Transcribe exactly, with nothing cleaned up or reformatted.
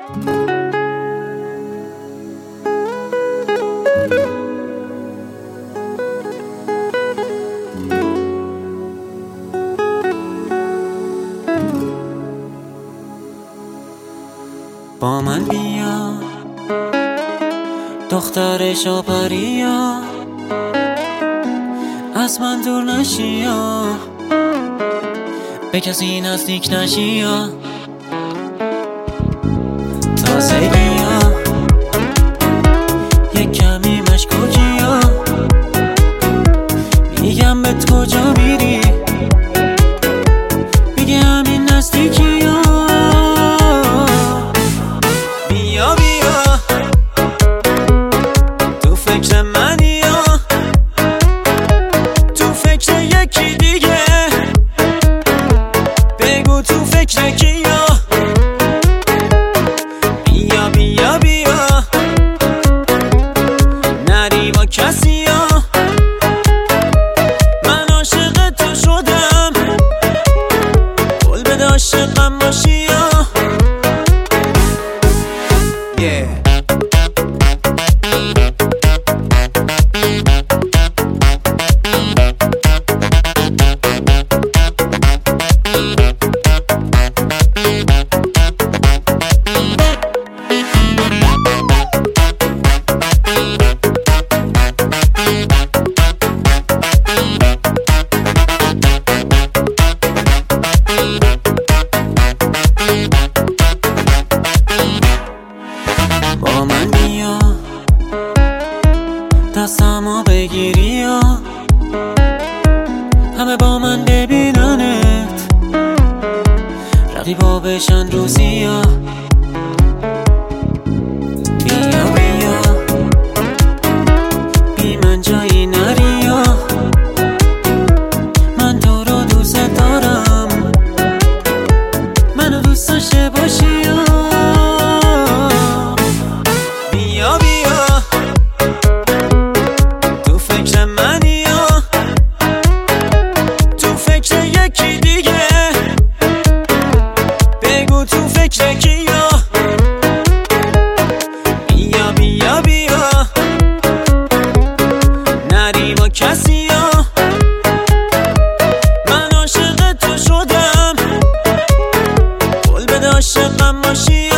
با من بیا دختر شاپریا، از من دور نشیا، به کسی نزدیک نشیا. تازگیا یک کمی مشکوکیا، میگم بهت کجا میری، میگه همین نزدیکیا. بیا بیا تو فکر منی یا تو فکر یکی دیگه، بگو تو فکر کیا. بیا بیا بیا نری با کسی یا، من عاشق تو شدم، قول بده عاشقم باشی یا. yeah. با من بیا دستمو بگیری یا، همه با من ببیننت، رقیبا بشن روزی یا. بیا بیا بی من جایی نری یا، من تو رو دوست دارم، منو دوست داشته باشی یا. بیا بیا تو فکر منی یا تو فکر یکی دیگه، بگو تو فکر کیا. بیا بیا بیا نری با کسی یا، من عاشق تو شدم، قول بده عاشقم باشی.